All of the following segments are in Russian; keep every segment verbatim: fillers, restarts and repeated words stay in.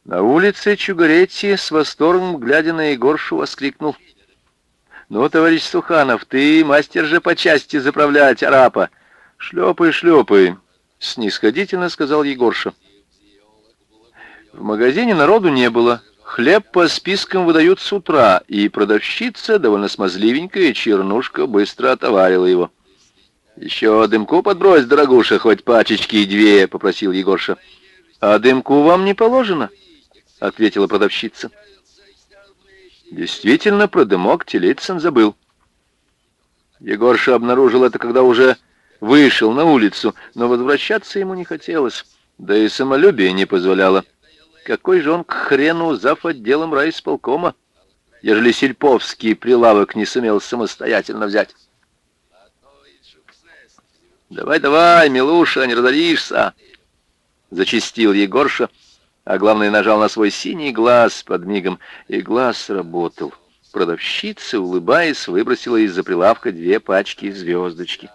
На улице Чугаретти с восторгом, глядя на Егоршу, воскликнул: «Ну, товарищ Суханов, ты мастер же по части заправлять арапа!» «Шлепай, шлепай!» — снисходительно сказал Егорша. В магазине народу не было. Хлеб по спискам выдают с утра, и продавщица, довольно смазливенькая чернушка, быстро отоварила его. «Еще дымку подбрось, дорогуша, хоть пачечки и две», — попросил Егорша. «А дымку вам не положено», — ответила продавщица. Действительно, про дымок Телицын забыл. Егорша обнаружил это, когда уже вышел на улицу, но возвращаться ему не хотелось, да и самолюбие не позволяло. Какой же он к хрену зав. Отделом райисполкома, ежели сельповский прилавок не сумел самостоятельно взять? «Давай, давай, милуша, не разоришься!» — зачастил Егорша, а главное, нажал на свой синий глаз под мигом, и глаз сработал. Продавщица, улыбаясь, выбросила из-за прилавка две пачки звездочки.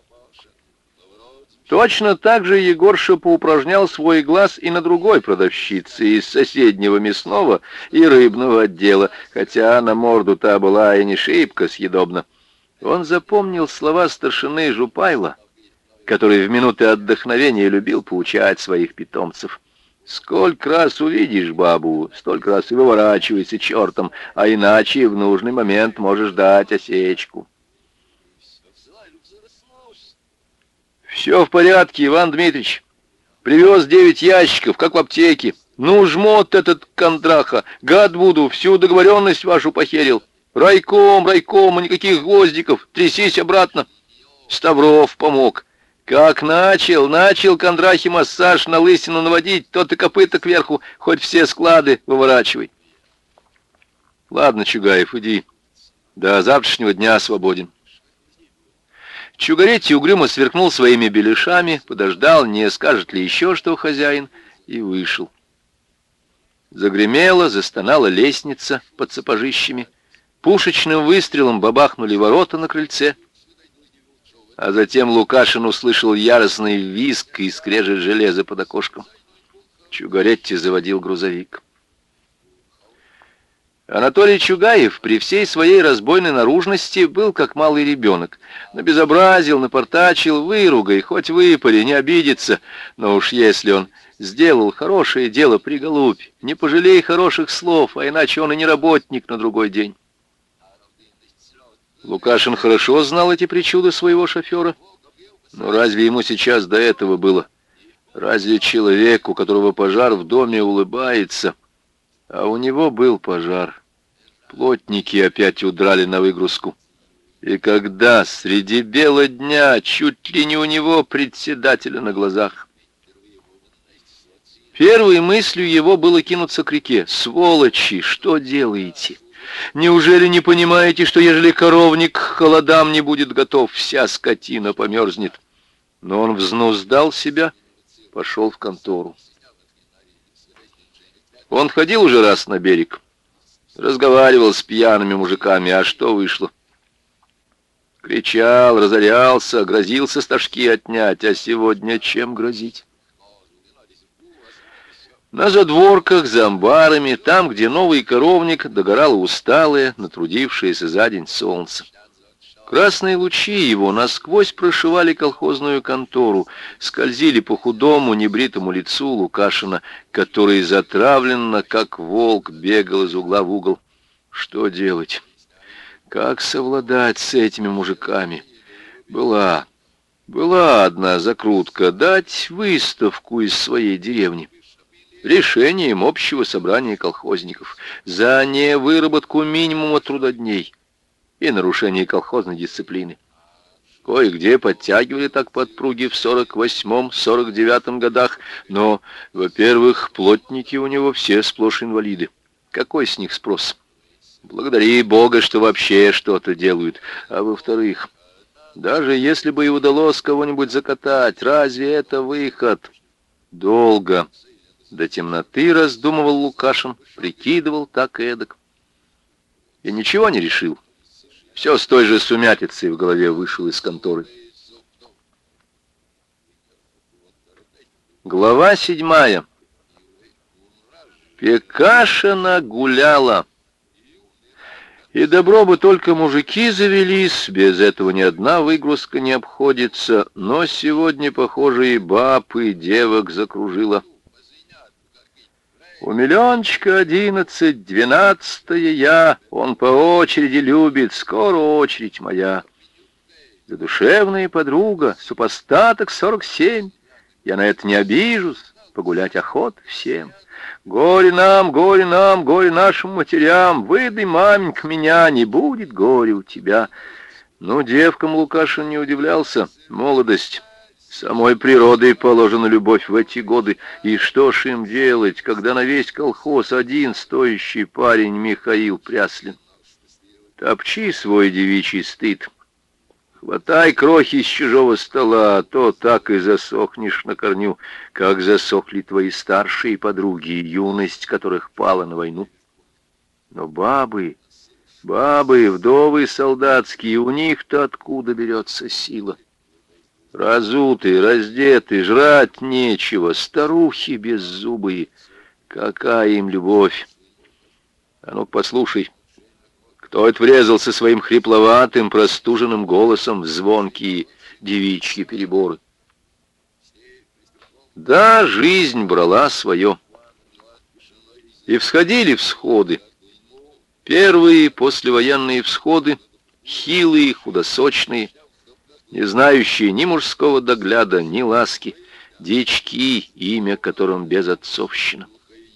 Точно так же Егорша поупражнял свой глаз и на другой продавщице из соседнего мясного и рыбного отдела, хотя на морду та была и не шибко съедобна. Он запомнил слова старшины Жупайла, который в минуты отдохновения любил поучать своих питомцев. «Сколько раз увидишь бабу, столько раз и выворачивайся чертом, а иначе в нужный момент можешь дать осечку». «Все в порядке, Иван Дмитрич. Привез девять ящиков, как в аптеке. Ну, жмот этот Кондраха, гад буду, всю договоренность вашу похерил. Райком, райком, никаких гвоздиков, трясись обратно». Ставров помог. Как начал, начал Кондрахе массаж на лысину наводить, тот и копыта кверху, хоть все склады выворачивай. Ладно, Чугаев, иди. До завтрашнего дня свободен. Чугаретти угрюмо сверкнул своими беляшами, подождал, не скажет ли еще что хозяин, и вышел. Загремела, застонала лестница под сапожищами. Пушечным выстрелом бабахнули ворота на крыльце. А затем Лукашин услышал яростный визг и скрежет железа под окошком. Чугаретти заводил грузовик. Анатолий Чугаев при всей своей разбойной наружности был как малый ребенок. Набезобразил, напортачил, выругай, хоть выпари, не обидится. Но уж если он сделал хорошее дело, приголубь, не пожалей хороших слов, а иначе он и не работник на другой день. Лукашин хорошо знал эти причуды своего шофера. Но разве ему сейчас до этого было? Разве человек, у которого пожар в доме, улыбается? А у него был пожар. Плотники опять удрали на выгрузку. И когда среди бела дня чуть ли не у него председателя на глазах. Первой мыслью его было кинуться к реке. «Сволочи, что делаете? Неужели не понимаете, что ежели коровник к холодам не будет готов, вся скотина померзнет?» Но он взнуздал себя, пошел в контору. Он ходил уже раз на берег, разговаривал с пьяными мужиками, а что вышло? Кричал, разорялся, грозился стажки отнять, а сегодня чем грозить? На задворках, за амбарами, там, где новый коровник, догорало усталое, натрудившееся за день солнце. Красные лучи его насквозь прошивали колхозную контору, скользили по худому, небритому лицу Лукашина, который затравленно, как волк, бегал из угла в угол. Что делать? Как совладать с этими мужиками? Была, была одна закрутка — дать выставку из своей деревни. Решением общего собрания колхозников за невыработку минимума трудодней и нарушение колхозной дисциплины. Кое-где подтягивали так подпруги в сорок восьмом — сорок девятом годах, но, во-первых, плотники у него все сплошь инвалиды. Какой с них спрос? Благодари Бога, что вообще что-то делают. А во-вторых, даже если бы и удалось кого-нибудь закатать, разве это выход? Долго, до темноты раздумывал Лукашин, прикидывал так и эдак. И ничего не решил. Все с той же сумятицей в голове вышел из конторы. Глава седьмая. Пекашина гуляла. И добро бы только мужики завелись, без этого ни одна выгрузка не обходится, но сегодня, похоже, и баб, и девок закружила. У миллиончика одиннадцать, двенадцатое я, он по очереди любит, скоро очередь моя. Задушевная подруга, супостаток сорок семь, я на это не обижусь, погулять охот всем. Горе нам, горе нам, горе нашим матерям, выдай, маменька, меня, не будет горя у тебя. Но девкам Лукашин не удивлялся, молодость. Самой природой положена любовь в эти годы. И что ж им делать, когда на весь колхоз один стоящий парень Михаил Пряслин? Топчи свой девичий стыд. Хватай крохи с чужого стола, а то так и засохнешь на корню, как засохли твои старшие подруги, юность которых пала на войну. Но бабы, бабы, вдовы солдатские, у них-то откуда берется сила? Разутые, раздетые, жрать нечего, старухи беззубые. Какая им любовь! А ну послушай, кто это врезался своим хрипловатым, простуженным голосом в звонкие девичьи переборы? Да, жизнь брала свое. И всходили всходы. Первые послевоенные всходы, хилые, худосочные, не знающие ни мужского догляда, ни ласки, дички, имя которым безотцовщина.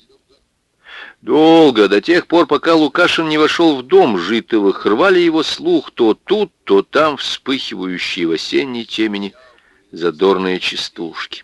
Долго, до тех пор, пока Лукашин не вошел в дом Житовых, рвали его слух то тут, то там вспыхивающие в осенней темени задорные частушки.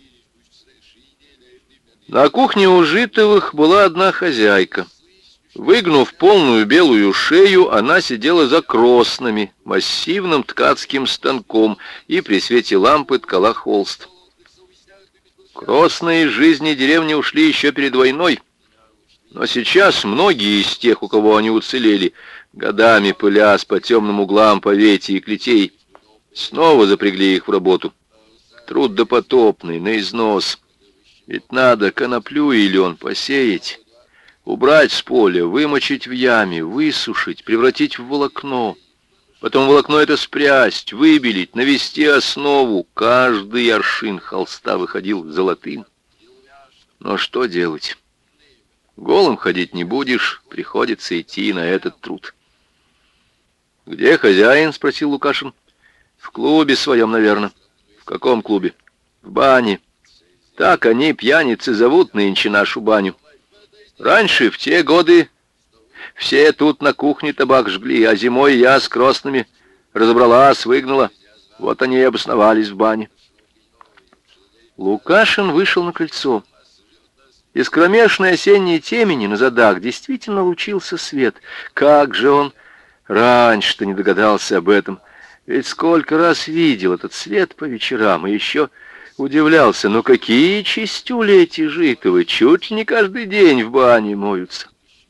На кухне у Житовых была одна хозяйка. Выгнув полную белую шею, она сидела за кроснами, массивным ткацким станком, и при свете лампы ткала холст. Кросные из жизни деревни ушли еще перед войной, но сейчас многие из тех, у кого они уцелели, годами пылясь по темным углам Поветий и Клетей, снова запрягли их в работу. Труд допотопный, на износ. Ведь надо коноплю и лен посеять, убрать с поля, вымочить в яме, высушить, превратить в волокно. Потом волокно это спрясть, выбелить, навести основу. Каждый аршин холста выходил золотым. Но что делать? Голым ходить не будешь, приходится идти на этот труд. «Где хозяин?» — спросил Лукашин. «В клубе своем, наверное». «В каком клубе?» «В бане. Так они, пьяницы, зовут нынче нашу баню. Раньше, в те годы, все тут на кухне табак жгли, а зимой я с кросными разобралась, выгнала. Вот они и обосновались в бане». Лукашин вышел на крыльцо. Из кромешной осенней темени на задах действительно лучился свет. Как же он раньше-то не догадался об этом? Ведь сколько раз видел этот свет по вечерам, и еще удивлялся, ну какие чистюли эти Житовы, чуть ли не каждый день в бане моются.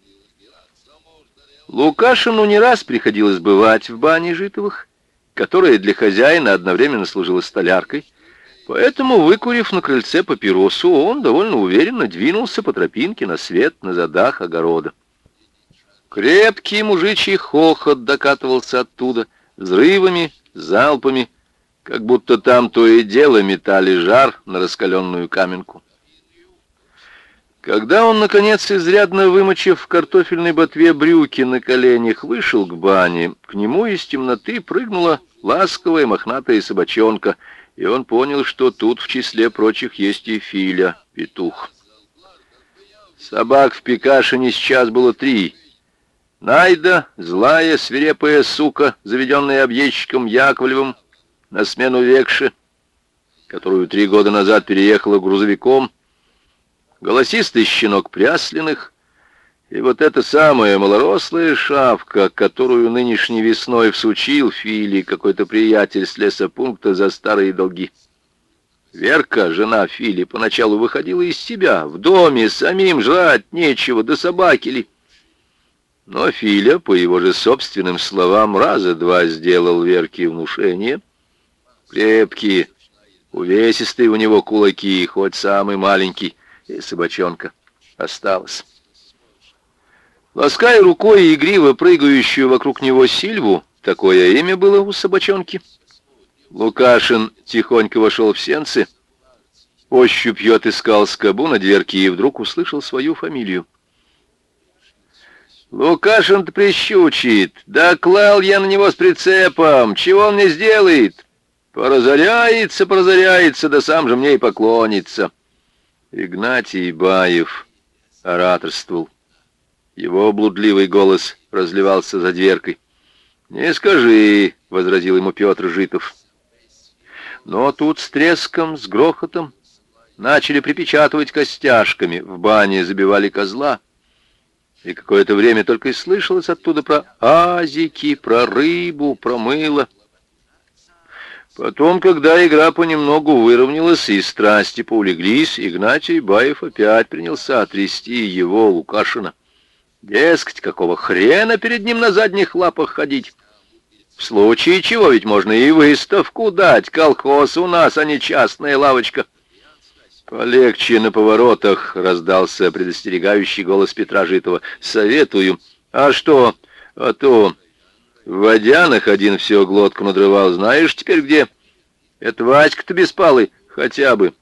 Лукашину не раз приходилось бывать в бане Житовых, которая для хозяина одновременно служила столяркой. Поэтому, выкурив на крыльце папиросу, он довольно уверенно двинулся по тропинке на свет на задах огорода. Крепкий мужичий хохот докатывался оттуда, взрывами, залпами, как будто там то и дело метали жар на раскаленную каменку. Когда он, наконец, изрядно вымочив в картофельной ботве брюки на коленях, вышел к бане, к нему из темноты прыгнула ласковая мохнатая собачонка, и он понял, что тут в числе прочих есть и Филя, петух. Собак в Пекашине сейчас было три. Найда, злая, свирепая сука, заведенная объездчиком Яковлевым на смену Векше, которую три года назад переехала грузовиком, голосистый щенок Пряслиных, и вот эта самая малорослая шавка, которую нынешней весной всучил Фили какой-то приятель с лесопункта за старые долги. Верка, жена Фили, поначалу выходила из себя. В доме самим жрать нечего, да собаки ли. Но Филя, по его же собственным словам, раза два сделал Верке внушение. Крепкие, увесистые у него кулаки, хоть самый маленький, и собачонка. осталось. Лаская рукой и игриво прыгающую вокруг него Сильву, такое имя было у собачонки, Лукашин тихонько вошел в сенцы, ощупью отыскал скобу на дверке и вдруг услышал свою фамилию. «Лукашин-то прищучит, да клал я на него с прицепом, чего он мне сделает? Поразоряется, поразоряется, да сам же мне и поклонится». Игнатий Баев ораторствовал. Его блудливый голос разливался за дверкой. «Не скажи», — возразил ему Петр Житов. Но тут с треском, с грохотом начали припечатывать костяшками, в бане забивали козла. И какое-то время только и слышалось оттуда про азики, про рыбу, про мыло. Потом, когда игра понемногу выровнялась и страсти поулеглись, Игнатий Баев опять принялся трясти его, Лукашина. Дескать, какого хрена перед ним на задних лапах ходить? В случае чего ведь можно и выставку дать. Колхоз у нас, а не частная лавочка. «Полегче на поворотах», — раздался предостерегающий голос Петра Житова. «Советую». «А что? А то...» В водянах один все глотку надрывал. Знаешь теперь где? Это Васька-то беспалый, хотя бы.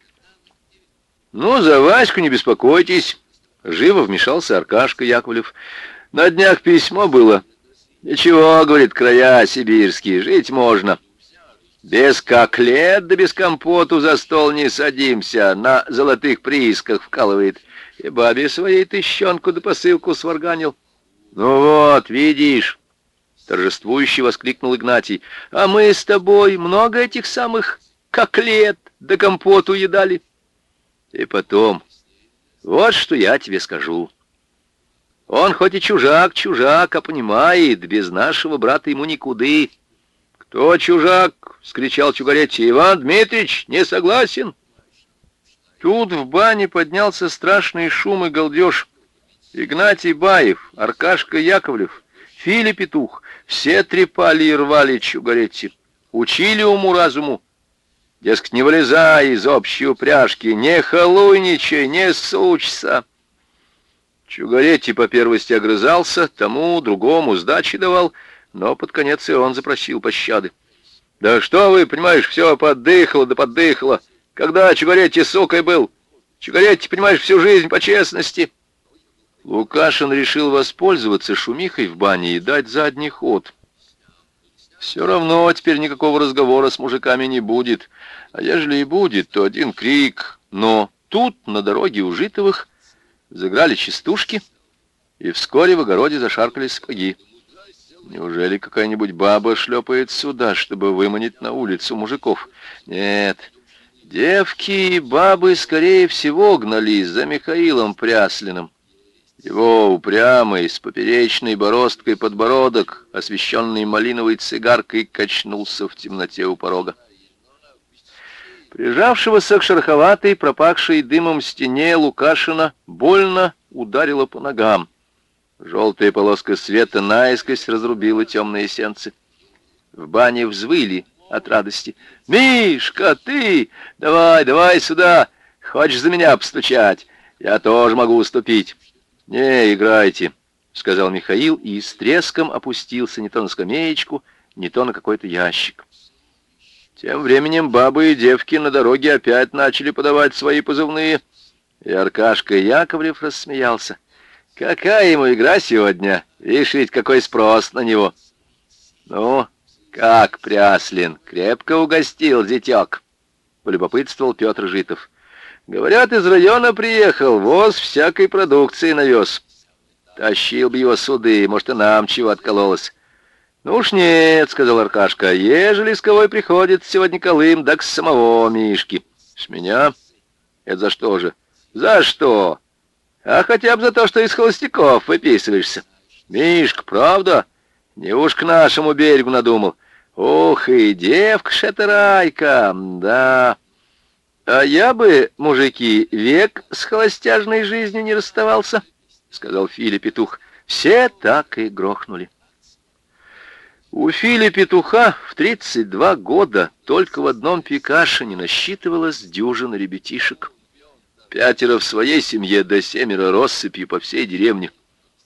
Ну, за Ваську не беспокойтесь. Живо вмешался Аркашка Яковлев. На днях письмо было. Ничего, говорит, края сибирские, жить можно. Без коклет да без компоту за стол не садимся. На золотых приисках вкалывает. И бабе своей тыщенку да посылку сварганил. Ну вот, видишь... Торжествующе воскликнул Игнатий. «А мы с тобой много этих самых коклет да компоту едали. И потом, вот что я тебе скажу. Он хоть и чужак, чужак, а понимает, без нашего брата ему никуды». «Кто чужак?» — вскричал Чугаретти. «Иван Дмитрич не согласен». Тут в бане поднялся страшный шум и галдеж. Игнатий Баев, Аркашка Яковлев, Филя Петух — все трепали и рвали Чугаретти, учили уму-разуму. Дескать, не вылезай из общей упряжки, не халуйничай, не сучься. Чугаретти по первости огрызался, тому, другому сдачи давал, но под конец и он запросил пощады. «Да что вы, понимаешь, все поддыхало да поддыхало. Когда Чугаретти сукой был? Чугаретти, понимаешь, всю жизнь по честности». Лукашин решил воспользоваться шумихой в бане и дать задний ход. Все равно теперь никакого разговора с мужиками не будет. А ежели и будет, то один крик. Но тут, на дороге у Житовых, заграли частушки, и вскоре в огороде зашаркали сапоги. Неужели какая-нибудь баба шлепает сюда, чтобы выманить на улицу мужиков? Нет, девки и бабы, скорее всего, гнались за Михаилом Пряслиным. Его упрямый, с поперечной бороздкой подбородок, освещенный малиновой цигаркой, качнулся в темноте у порога. Прижавшегося к шероховатой, пропахшей дымом стене Лукашина больно ударило по ногам. Желтая полоска света наискось разрубила темные сенцы. В бане взвыли от радости. «Мишка, ты! Давай, давай сюда! Хочешь за меня постучать? Я тоже могу уступить». «Не, играйте», — сказал Михаил и с треском опустился не то на скамеечку, не то на какой-то ящик. Тем временем бабы и девки на дороге опять начали подавать свои позывные, и Аркашка Яковлев рассмеялся. «Какая ему игра сегодня? Видишь, ведь какой спрос на него!» «Ну, как, Пряслин, крепко угостил зятек?» — полюбопытствовал Петр Житов. «Говорят, из района приехал, воз всякой продукции навез. Тащил бы его суды, может, и нам чего откололось». «Ну уж нет», — сказал Аркашка, — «ежели с кого и приходит сегодня Колым, так с самого Мишки». «С меня? Это за что же?» «За что? А хотя бы за то, что из холостяков выписываешься». «Мишка, правда? Не уж к нашему берегу надумал. Ох, и девка ж эта Райка, да». «А я бы, мужики, век с холостяжной жизнью не расставался», — сказал Филя Петух. Все так и грохнули. У Филя Петуха в тридцать два года только в одном Пекашине насчитывалось дюжина ребятишек. Пятеро в своей семье, да семеро россыпью по всей деревне.